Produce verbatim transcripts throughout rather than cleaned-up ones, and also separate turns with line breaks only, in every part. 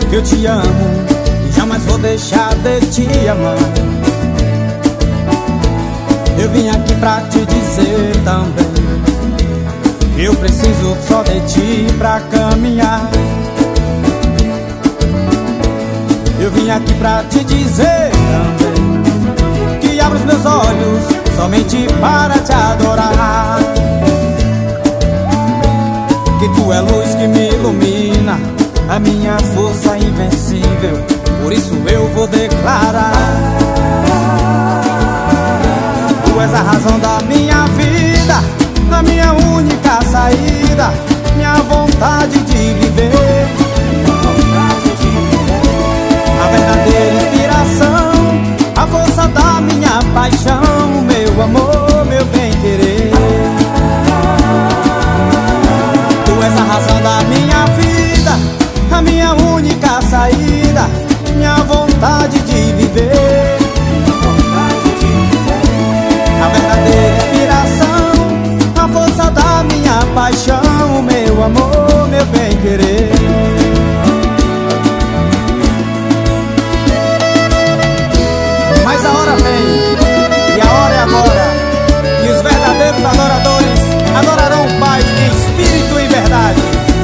que eu te amo e jamais vou deixar de te amar. Eu vim aqui pra te dizer também que eu preciso só de ti pra caminhar. Eu vim aqui pra te dizer também que abro os meus olhos somente para te adorar. Que tu é luz que me ilumina, a minha força invencível, por isso eu vou declarar: tu és a razão da minha vida, a minha única saída, minha vontade de viver, a verdadeira inspiração, a força da minha paixão, meu amor, meu bem-querer. Tu és a razão da minha vida, a minha única saída, minha vontade de viver, a verdadeira inspiração, a força da minha paixão, meu amor, meu bem-querer. Mas a hora vem, e a hora é agora, e os verdadeiros adoradores adorarão o Pai em espírito e em verdade.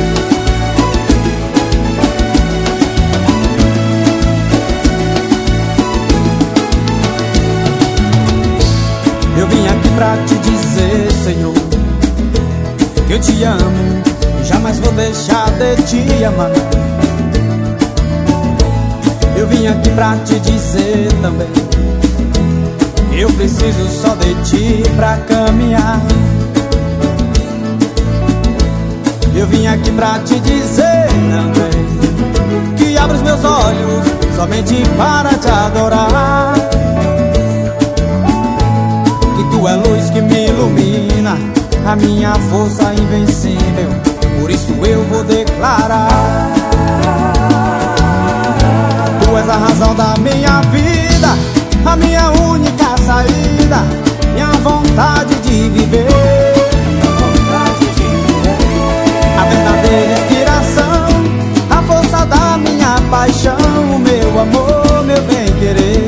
Eu vim aqui pra te dizer, Senhor, que eu te amo e jamais vou deixar de te amar. Eu vim aqui pra te dizer também que eu preciso só de ti pra caminhar. Eu vim aqui pra te dizer também que abro os meus olhos somente para te adorar. Que tu é luz que me ilumina, a minha força invencível, por isso eu vou declarar: tu és a razão da minha vida, a minha única saída, minha vontade de viver, a verdadeira inspiração, a força da minha paixão, meu amor, meu bem-querer.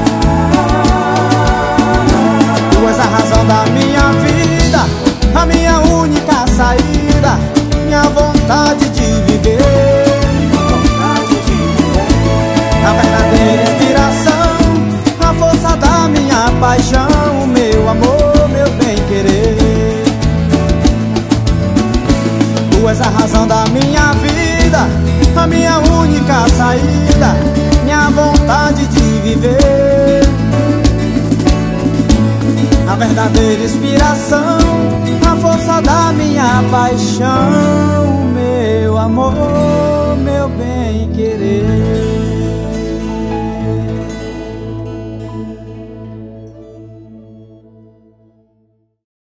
Tu és a razão da minha vida, a minha única saída, minha vontade de viver, a verdadeira inspiração, a força da minha paixão, meu amor, meu bem-querer. Tu és a razão da minha vida, a minha única saída, minha vontade de viver, a verdadeira inspiração, a força da minha paixão, meu amor, meu bem-querer.